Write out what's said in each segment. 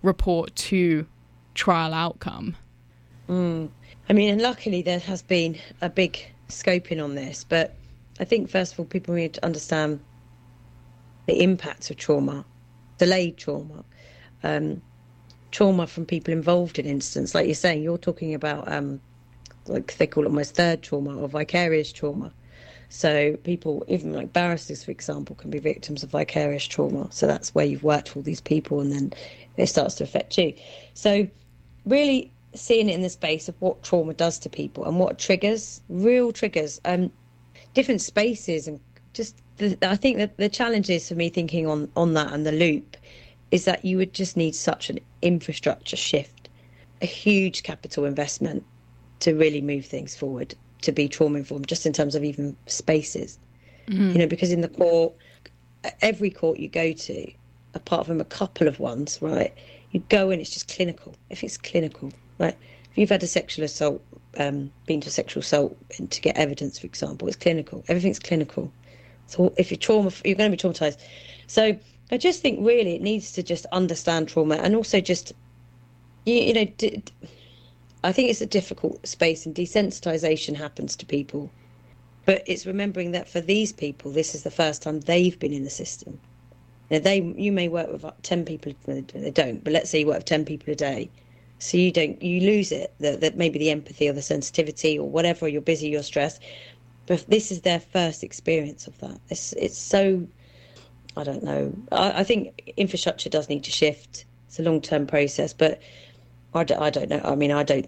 report to trial outcome. I mean, and luckily there has been a big scoping on this, but I think first of all people need to understand the impacts of trauma, delayed trauma, trauma from people involved in incidents. Like you're saying, you're talking about like they call it almost third trauma or vicarious trauma. So people, even like barristers, for example, can be victims of vicarious trauma. So that's where you've worked with all these people and then it starts to affect you. So really seeing it in the space of what trauma does to people and what triggers, real triggers, different spaces. And just, I think that the challenge is for me thinking on that and the loop is that you would just need such an infrastructure shift, a huge capital investment to really move things forward, to be trauma informed, just in terms of even spaces. You know, because in the court, every court you go to, apart from a couple of ones, right, you go and it's just clinical. If it's clinical, right, if you've had a sexual assault, been to a sexual assault and to get evidence, for example, it's clinical. Everything's clinical. So if you're going to be traumatized. So I just think really it needs to just understand trauma and also just, you know, I think it's a difficult space and desensitization happens to people. But it's remembering that for these people, this is the first time they've been in the system. Now, you may work with 10 people, they don't, but let's say you work with 10 people a day. So you lose it, that maybe the empathy or the sensitivity or whatever, you're busy, you're stressed. But this is their first experience of that. It's so, I don't know. I think infrastructure does need to shift. It's a long-term process, but I don't know. I mean, I just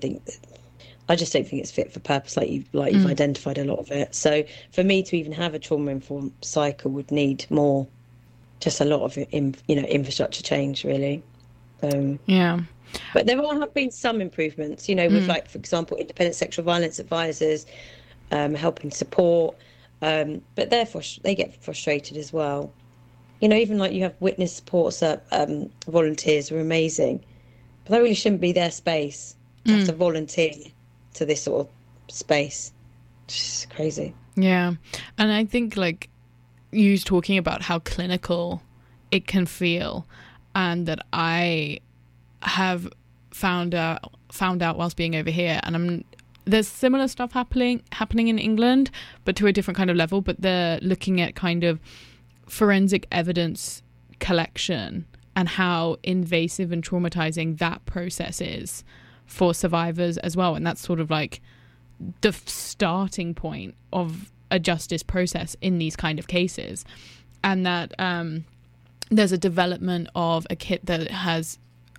don't think it's fit for purpose, like you've identified a lot of it. So for me to even have a trauma-informed cycle would need more, just a lot of, infrastructure change, really. Yeah. But there have been some improvements, you know, with like, for example, independent sexual violence advisors, helping support, but they get frustrated as well. You know, even like you have witness support volunteers who are amazing, but that really shouldn't be their space to have to volunteer to this sort of space. It's just crazy. Yeah. And I think like you talking about how clinical it can feel, and that I have found out whilst being over here, and there's similar stuff happening in England, but to a different kind of level, but they're looking at kind of forensic evidence collection and how invasive and traumatizing that process is for survivors as well. And that's sort of like the starting point of a justice process in these kind of cases. And that there's a development of a kit that has,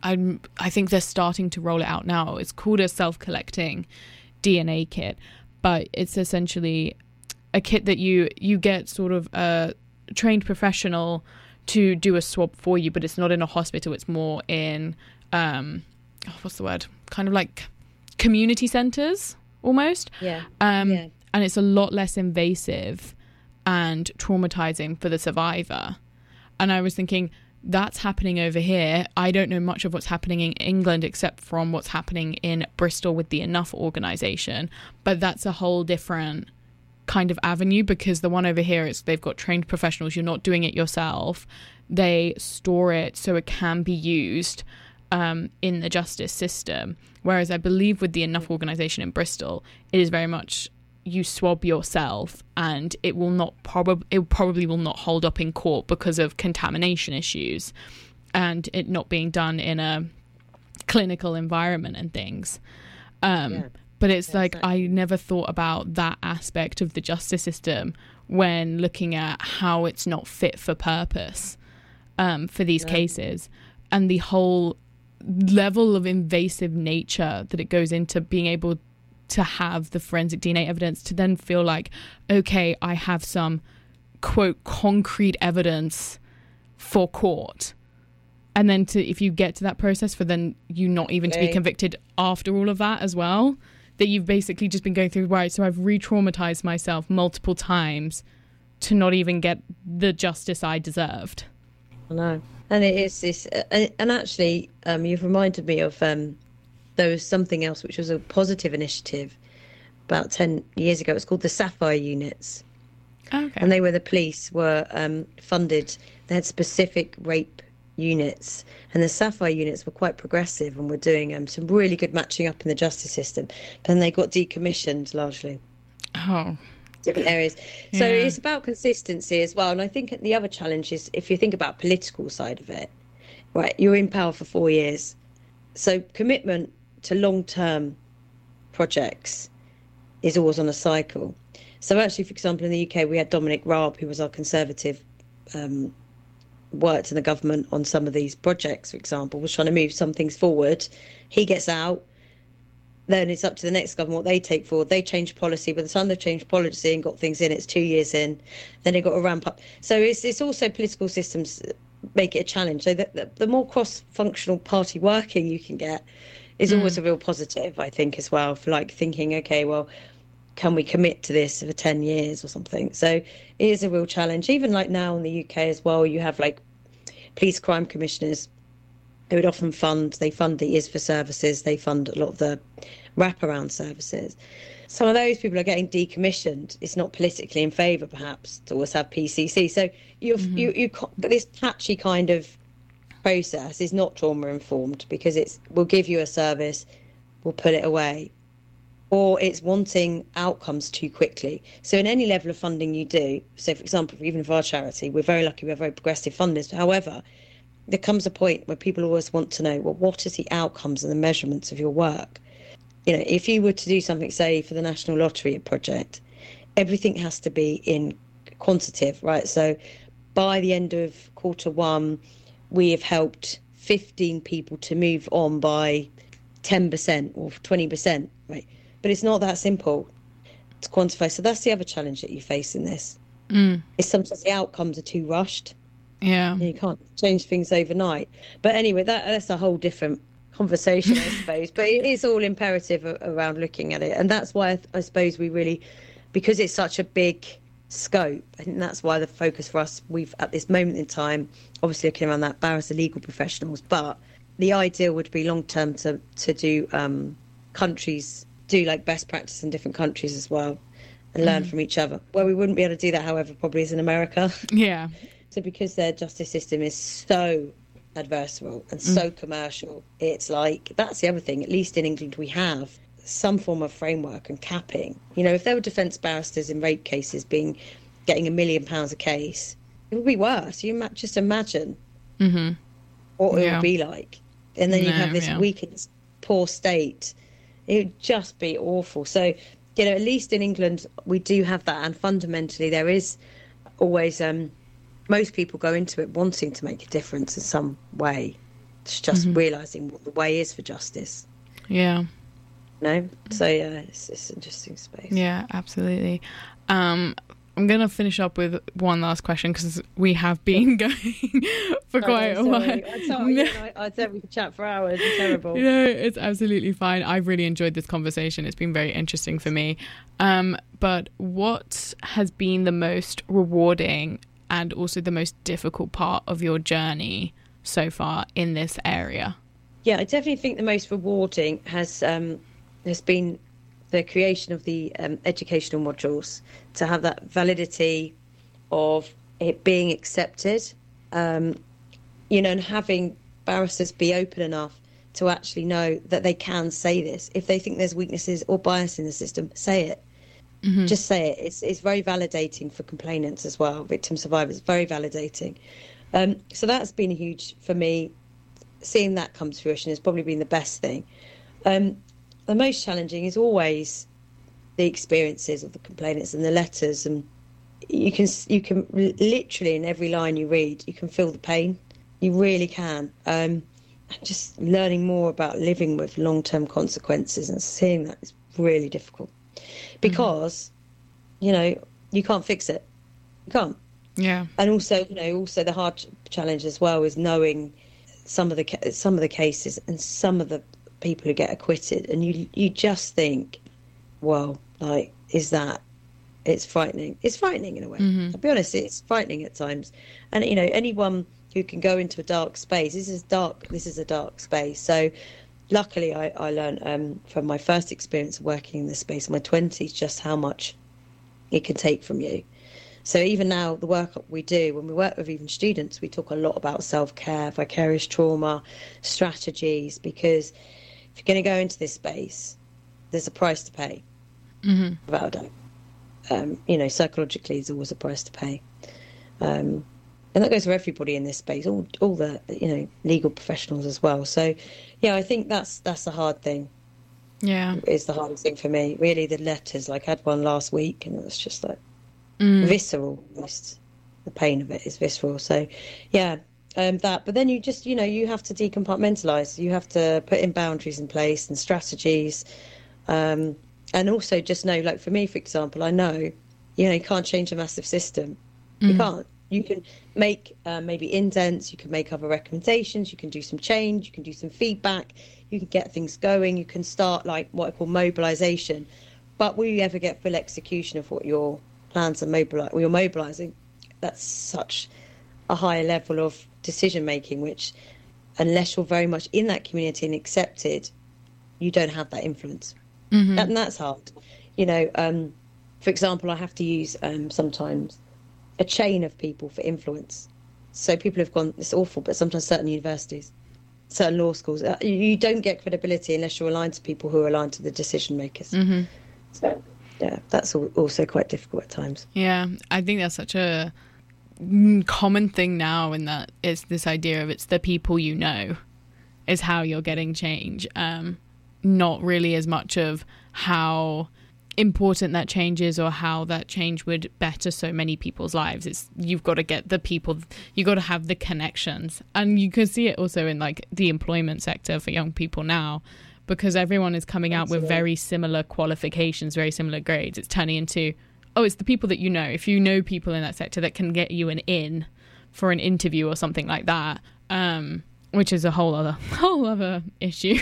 I think they're starting to roll it out now. It's called a self-collecting DNA kit, but it's essentially a kit that you get sort of a trained professional to do a swab for you, but it's not in a hospital. It's more in what's the word? Kind of like community centers almost. Yeah. And it's a lot less invasive and traumatizing for the survivor. And I was thinking, that's happening over here. I don't know much of what's happening in England except from what's happening in Bristol with the Enough organization, but that's a whole different kind of avenue, because the one over here is they've got trained professionals. You're not doing it yourself. They store it so it can be used in the justice system, whereas I believe with the Enough organization in Bristol, it is very much you swab yourself, and it probably will not hold up in court because of contamination issues and it not being done in a clinical environment and things. But it's like, I never thought about that aspect of the justice system when looking at how it's not fit for purpose for these cases, and the whole level of invasive nature that it goes into being able to have the forensic DNA evidence to then feel like, okay, I have some, quote, concrete evidence for court. And then if you get to that process for then you not even to be convicted after all of that as well, that you've basically just been going through, right, so I've re-traumatized myself multiple times to not even get the justice I deserved. I know. And it is this, and actually, you've reminded me of, there was something else which was a positive initiative about 10 years ago. It's called the Sapphire Units. Okay. And they were, the police were funded, they had specific rape units, and the Sapphire units were quite progressive and were doing some really good matching up in the justice system. Then they got decommissioned largely. Oh, Different areas. So yeah. it's about consistency as well. And I think the other challenge is if you think about political side of it, right, you're in power for 4 years. So commitment to long-term projects is always on a cycle. So actually, for example, in the UK, we had Dominic Raab, who was our Conservative, worked in the government on some of these projects, for example, was trying to move some things forward. He gets out. Then it's up to the next government what they take forward. They change policy. By the time they've changed policy and got things in, it's 2 years in. Then they've got to ramp up. So it's also political systems make it a challenge. So the more cross-functional party working you can get is always a real positive, I think, as well, for like thinking, okay, well, can we commit to this for 10 years or something? So it is a real challenge. Even like now in the UK as well, you have like police crime commissioners who would often they fund the IS for services, they fund a lot of the wraparound services. Some of those people are getting decommissioned. It's not politically in favour, perhaps, to always have PCC. So but this patchy kind of process is not trauma informed because we'll give you a service, we'll put it away, or it's wanting outcomes too quickly. So in any level of funding you do, so for example, even for our charity, we're very lucky, we're very progressive funders. However, there comes a point where people always want to know, well, what is the outcomes and the measurements of your work? You know, if you were to do something, say, for the National Lottery project, everything has to be in quantitative, right? So by the end of Q1, we have helped 15 people to move on by 10% or 20%, right? But it's not that simple to quantify. So that's the other challenge that you face in this. Is sometimes the outcomes are too rushed. Yeah. And you can't change things overnight. But anyway, that's a whole different conversation, I suppose. But it is all imperative around looking at it. And that's why I suppose we really, because it's such a big scope, I think that's why the focus for us, we've at this moment in time, obviously looking around that barrister legal professionals, but the ideal would be long term to do countries, do like best practice in different countries as well and learn from each other. Where we wouldn't be able to do that, however, probably is in America. Yeah. So because their justice system is so adversarial and so commercial, it's like, that's the other thing. At least in England, we have some form of framework and capping. You know, if there were defence barristers in rape cases getting £1 million a case, it would be worse. You just imagine what it would be like. And then you have this weakened, poor state. It would just be awful. So, you know, at least in England, we do have that. And fundamentally, there is always... most people go into it wanting to make a difference in some way. It's just realising what the way is for justice. Yeah. No? So, yeah, it's an interesting space. Yeah, absolutely. I'm going to finish up with one last question because we have been going for quite a while. I said we could chat for hours. It's terrible. No, it's absolutely fine. I've really enjoyed this conversation. It's been very interesting for me. But what has been the most rewarding and also the most difficult part of your journey so far in this area? Yeah, I definitely think the most rewarding has been the creation of the educational modules, to have that validity of it being accepted, you know, and having barristers be open enough to actually know that they can say this. If they think there's weaknesses or bias in the system, say it. Just say it. It's very validating for complainants as well, victim survivors, very validating. So that's been huge for me. Seeing that come to fruition has probably been the best thing. The most challenging is always the experiences of the complainants and the letters, and you can literally in every line you read, you can feel the pain. You really can. Just learning more about living with long-term consequences and seeing that is really difficult. Because, you know, you can't fix it. You can't. Yeah. And also, you know, the hard challenge as well is knowing some of the cases and some of the people who get acquitted, and you just think, well, like, is that? It's frightening. It's frightening in a way. I'll be honest, it's frightening at times. And you know, anyone who can go into a dark space, this is a dark space. So luckily I learned from my first experience of working in this space in my 20s just how much it can take from you. So even now, the work we do, when we work with even students, we talk a lot about self-care, vicarious trauma, strategies, because if you're going to go into this space, there's a price to pay, without a doubt. Psychologically, there's always a price to pay. And that goes for everybody in this space, all the, legal professionals as well. So, yeah, I think that's the hard thing. Yeah. It's the hardest thing for me. Really, the letters, I had one last week and it was just visceral. Almost. The pain of it is visceral. So, yeah, but then you just, you have to decompartmentalise. You have to put in boundaries in place and strategies. And also just know, for me, for example, I know, you can't change a massive system. You can't. You can make maybe indents, you can make other recommendations, you can do some change, you can do some feedback, you can get things going, you can start what I call mobilisation. But will you ever get full execution of what your plans are you're mobilising? That's such a higher level of decision making, which unless you're very much in that community and accepted, you don't have that influence. And that's hard. For example, I have to use sometimes a chain of people for influence. So people have gone, it's awful, but sometimes certain universities, certain law schools, you don't get credibility unless you're aligned to people who are aligned to the decision makers. So, yeah, that's also quite difficult at times. Yeah, I think that's such a common thing now, in that it's this idea of it's the people is how you're getting change. Not really as much of how important that change is or how that change would better so many people's lives. It's you've got to get the people, you got to have the connections. And you can see it also in the employment sector for young people now, because everyone is coming out with very similar qualifications, very similar grades. It's turning into, it's the people that if you know people in that sector that can get you an in for an interview or something like that, which is a whole other issue.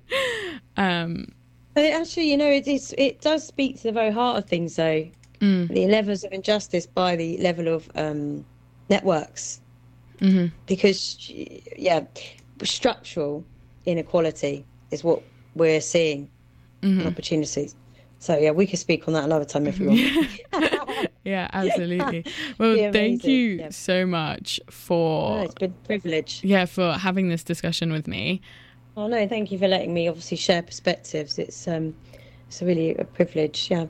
Actually, it does speak to the very heart of things, though. The levels of injustice by the level of networks. Because, structural inequality is what we're seeing in opportunities. So, yeah, we could speak on that another time if you want. Yeah, absolutely. Well, thank you so much for... it's been a privilege. Yeah, for having this discussion with me. Oh, no, thank you for letting me obviously share perspectives. It's really a privilege, yeah.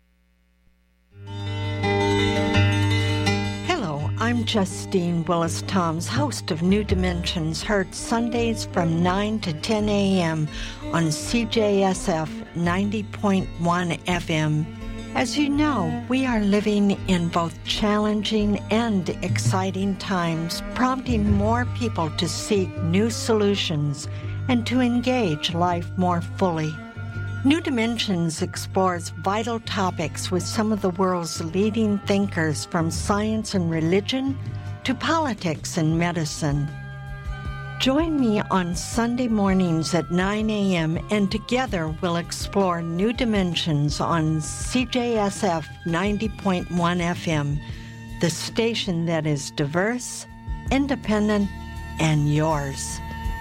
Hello, I'm Justine Willis-Toms, host of New Dimensions, heard Sundays from 9 to 10 a.m. on CJSF 90.1 FM. As you know, we are living in both challenging and exciting times, prompting more people to seek new solutions and to engage life more fully. New Dimensions explores vital topics with some of the world's leading thinkers, from science and religion to politics and medicine. Join me on Sunday mornings at 9 a.m. and together we'll explore New Dimensions on CJSF 90.1 FM, the station that is diverse, independent, and yours.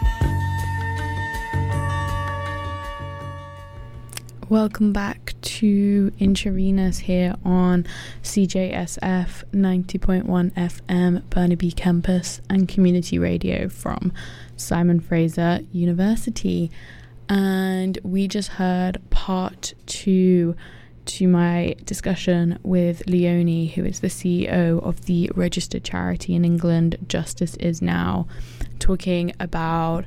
Welcome back to Intravenous here on CJSF 90.1 FM, Burnaby Campus, and community radio from Simon Fraser University. And we just heard part 2 to my discussion with Leonie, who is the CEO of the registered charity in England, Justice Is Now, talking about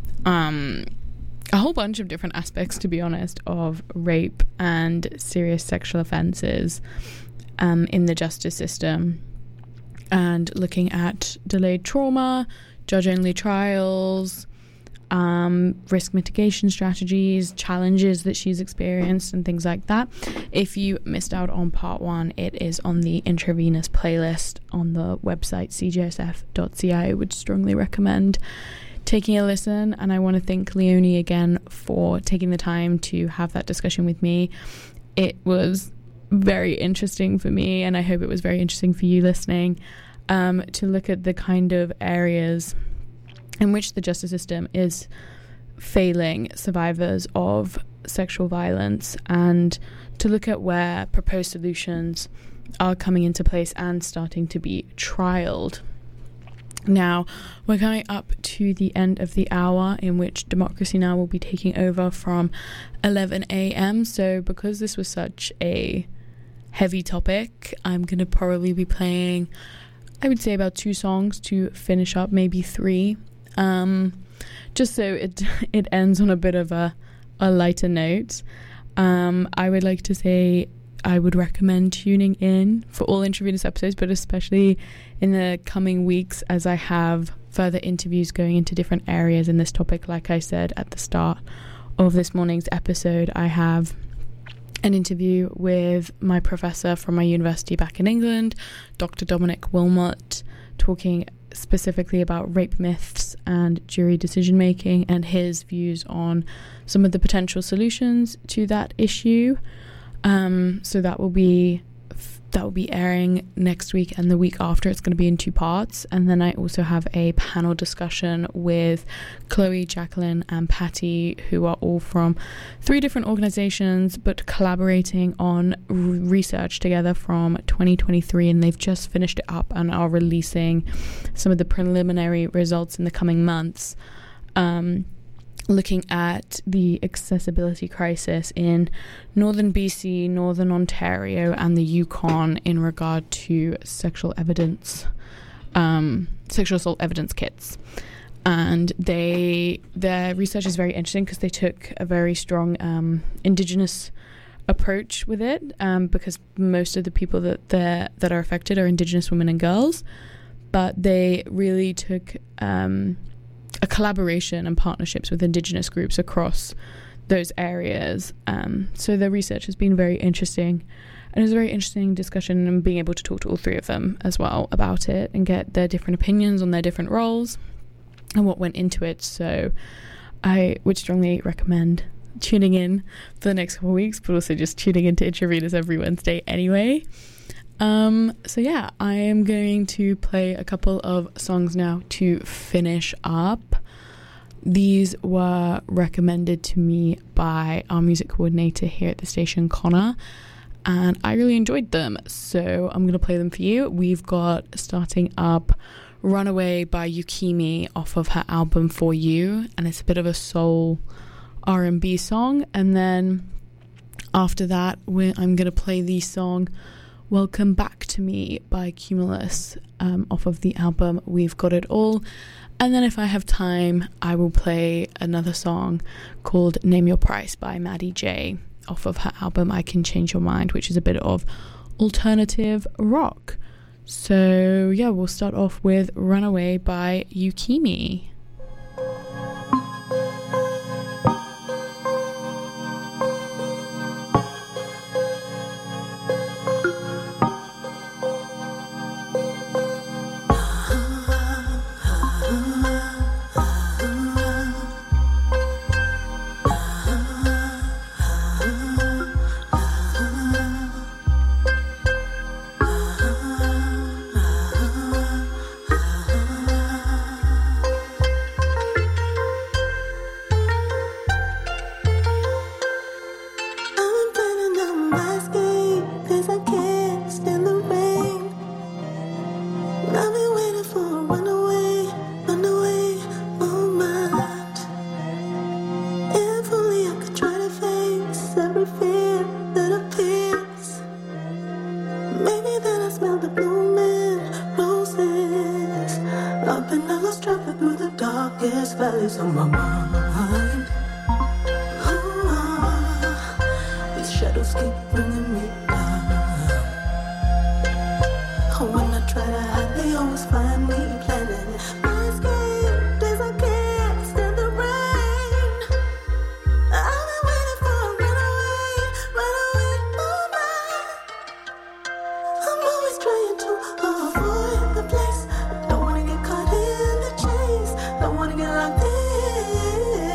a whole bunch of different aspects, to be honest, of rape and serious sexual offences in the justice system, and looking at delayed trauma, judge-only trials, risk mitigation strategies, challenges that she's experienced, and things like that. If you missed out on part 1, it is on the Intravenous playlist on the website cjsf.ci. I would strongly recommend taking a listen, and I want to thank Leonie again for taking the time to have that discussion with me. It was very interesting for me, and I hope it was very interesting for you listening, to look at the kind of areas in which the justice system is failing survivors of sexual violence, and to look at where proposed solutions are coming into place and starting to be trialled. Now, we're coming up to the end of the hour in which Democracy Now! Will be taking over from 11 a.m. So because this was such a heavy topic, I'm going to probably be playing, I would say, about 2 songs to finish up, maybe 3. Just so it ends on a bit of a lighter note. I would like to say I would recommend tuning in for all Intravenous episodes, but especially in the coming weeks as I have further interviews going into different areas in this topic. Like I said at the start of this morning's episode, I have an interview with my professor from my university back in England, Dr. Dominic Wilmot, talking specifically about rape myths and jury decision making and his views on some of the potential solutions to that issue. So that will be airing next week and the week after. It's going to be in 2 parts. And then I also have a panel discussion with Chloe, Jacqueline and Patty, who are all from 3 different organizations but collaborating on research together from 2023, and they've just finished it up and are releasing some of the preliminary results in the coming months, looking at the accessibility crisis in northern BC, northern Ontario and the Yukon in regard to sexual assault evidence kits. And their research is very interesting because they took a very strong Indigenous approach with it, because most of the people that are affected are Indigenous women and girls, but they really took a collaboration and partnerships with Indigenous groups across those areas. So the research has been very interesting, and it was a very interesting discussion, and being able to talk to all 3 of them as well about it and get their different opinions on their different roles and what went into it. So I would strongly recommend tuning in for the next couple of weeks, but also just tuning into Intravenous every Wednesday anyway. So yeah, I am going to play a couple of songs now to finish up. These were recommended to me by our music coordinator here at the station, Connor, and I really enjoyed them, so I'm going to play them for you. We've got, starting up, Runaway by Yukimi off of her album For You, and it's a bit of a soul R&B song. And then after that, I'm going to play the song Welcome Back to Me by Cumulus, off of the album We've Got It All. And then if I have time, I will play another song called Name Your Price by Maddie J off of her album I Can Change Your Mind, which is a bit of alternative rock. So yeah, we'll start off with Runaway by Yukimi. Don't wanna get caught in the chase. Don't wanna get like this.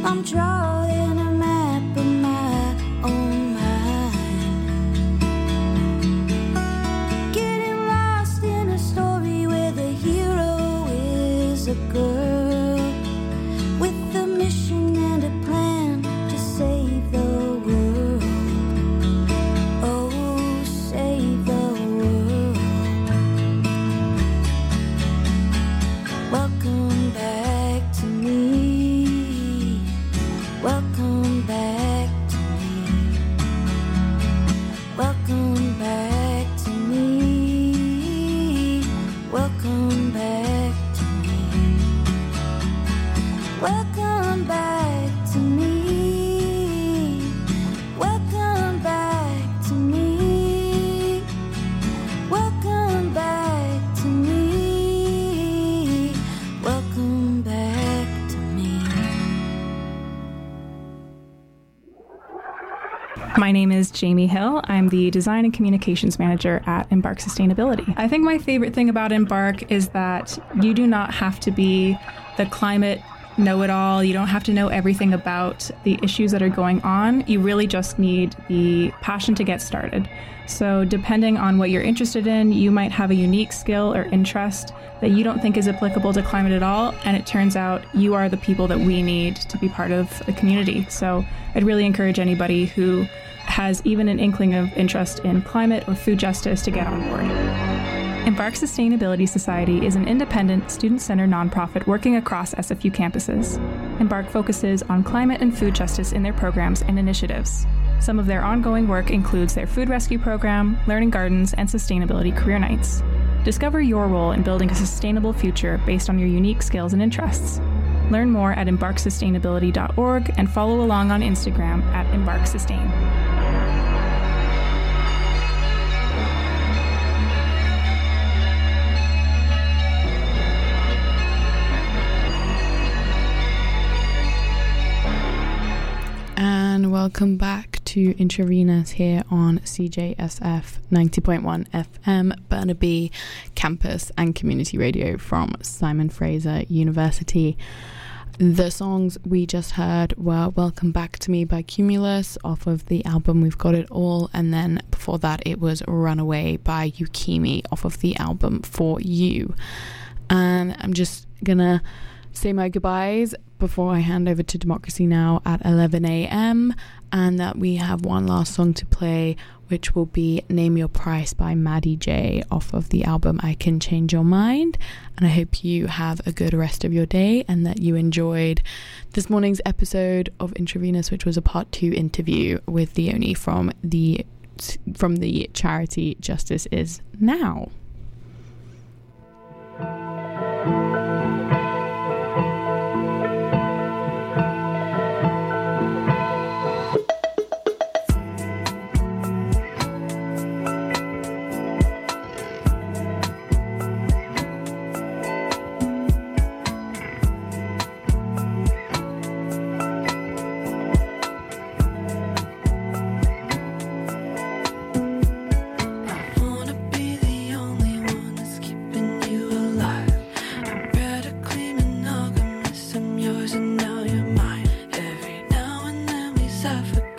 I'm drawing a map of my own mind, getting lost in a story where the hero is a girl with a mission and a plan to save the world. Oh, save the world. Welcome back to me. Welcome back to me. Welcome back to me. Welcome back to me. Welcome back to me. Welcome back to me. Welcome back to me. Welcome back to me. My name is Jamie Hill. I'm the Design and Communications Manager at Embark Sustainability. I think my favorite thing about Embark is that you do not have to be the climate know-it-all. You don't have to know everything about the issues that are going on. You really just need the passion to get started. So depending on what you're interested in, you might have a unique skill or interest that you don't think is applicable to climate at all, and it turns out you are the people that we need to be part of the community. So I'd really encourage anybody who has even an inkling of interest in climate or food justice to get on board. Embark Sustainability Society is an independent, student-centered nonprofit working across SFU campuses. Embark focuses on climate and food justice in their programs and initiatives. Some of their ongoing work includes their food rescue program, learning gardens, and sustainability career nights. Discover your role in building a sustainable future based on your unique skills and interests. Learn more at embarksustainability.org and follow along on Instagram at embarksustain. And welcome back to Intravenous here on CJSF 90.1 FM, Burnaby Campus and Community Radio from Simon Fraser University. The songs we just heard were Welcome Back to Me by Cumulus off of the album We've Got It All, and then before that it was Runaway by Yukimi off of the album For You. And I'm just gonna say my goodbyes before I hand over to Democracy Now! At 11 a.m. and that we have one last song to play, which will be Name Your Price by Maddie J off of the album I Can Change Your Mind. And I hope you have a good rest of your day and that you enjoyed this morning's episode of Intravenous, which was a part 2 interview with Leonie from the charity Justice Is Now. Suffer